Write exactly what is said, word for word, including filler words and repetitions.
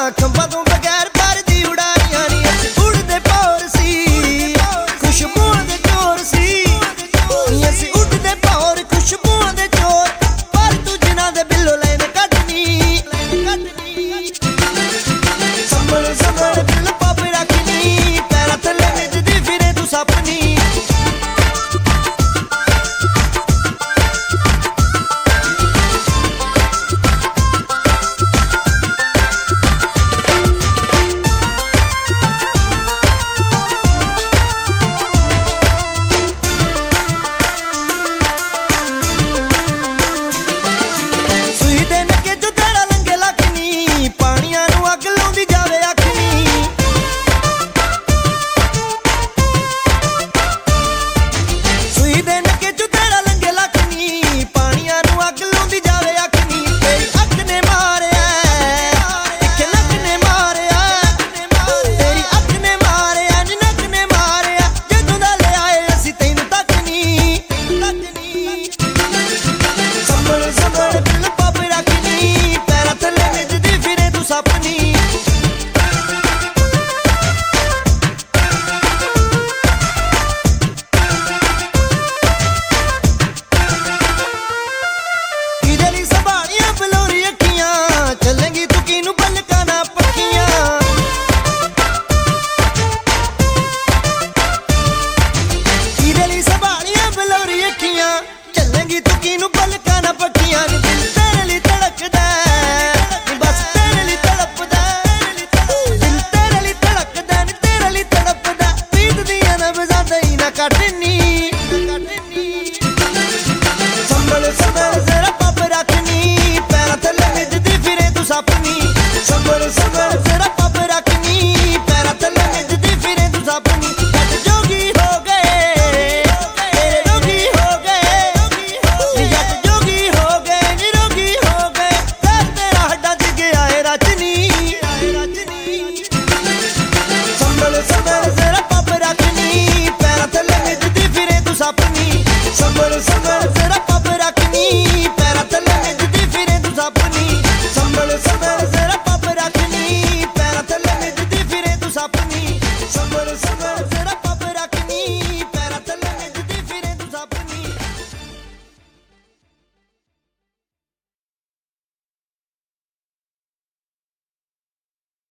खंबा तो बगैर पर दी उड़ारियां नी असी उड़दे पौर सी खुशबूआं दे चोर सी असी उड़दे पौर खुशबूआं दे चोर पर तू जिन्हां दे बिल्लो लैन कटनी संभल संभल बिल पप रखनी पैरां थल्ले मिटदी फिरे तू सपनी चलेंगी तू किनू पलकां ना पक्कियां नी दिल तेरे लिए धड़कदा बस तेरे लिए तड़पदा दिल तेरे लिए धड़कदा नी तेरे लिए तड़पदा प्रीत दियां नब्ज़ां दई ना कटनी संभल संभल जरा पप रखनी पैरां थल्ले मिटदी फिरे तू सपनी संभल संभल जरा पप रखनी पैरां थल्ले मिटदी फिरे तू सपनी जोगी हो गए तेरे रोगी हो गए जोगी हो गए निरोगी हो गए कर तेरा हड्डा च गया है रचनी संभल संभल जरा पप रखनी पैरां थल्ले मिटदी फिरे तू सपनी संभल संभल जरा